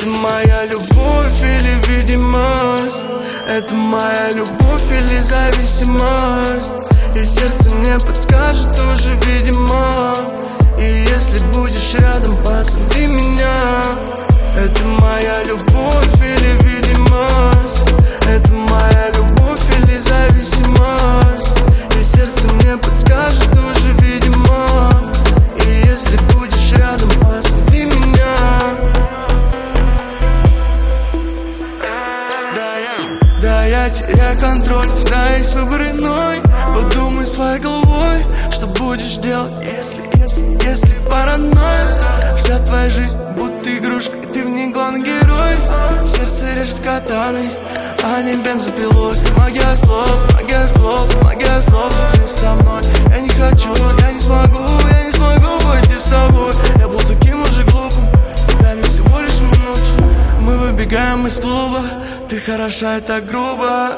Это моя любовь или видимость? Это моя любовь или зависимость? И сердце мне подскажет уже, видимо. И если будешь рядом, позови меня. Это моя любовь или видимость? Это моя любовь или зависимость? И сердце мне подскажет уже, видимо. И если будешь рядом, позови меня. Да, я теряю контроль, всегда есть выбор иной. Подумай своей головой, что будешь делать, если паранойя. Вся твоя жизнь будто игрушка, и ты в ней главный герой. Сердце режет катаной, а не бензопилой. Магия слов, магия слов, магия слов. Ты со мной, я не хочу, я не смогу пойти с тобой. Я был таким уже глупым, дай мне всего лишь минуту. Мы выбегаем из клуба, ты хороша и так грубо.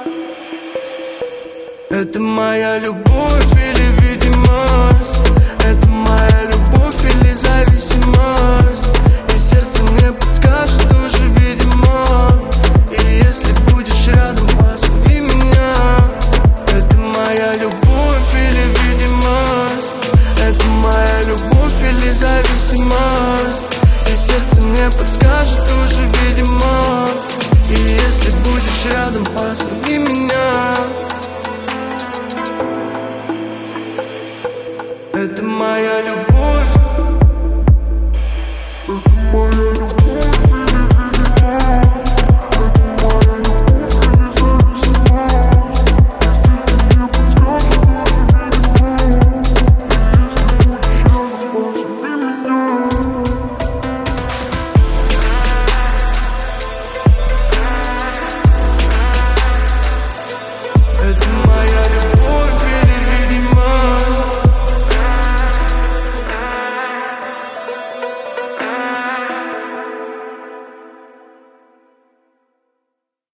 Это моя любовь или видимость? Это моя любовь или зависимость? И сердце мне подскажет уже, видимо. И если будешь рядом, позови меня. Это моя любовь или видимость? Это моя любовь или зависимость? И сердце мне подскажет уже, видимо. И если будешь рядом, позови.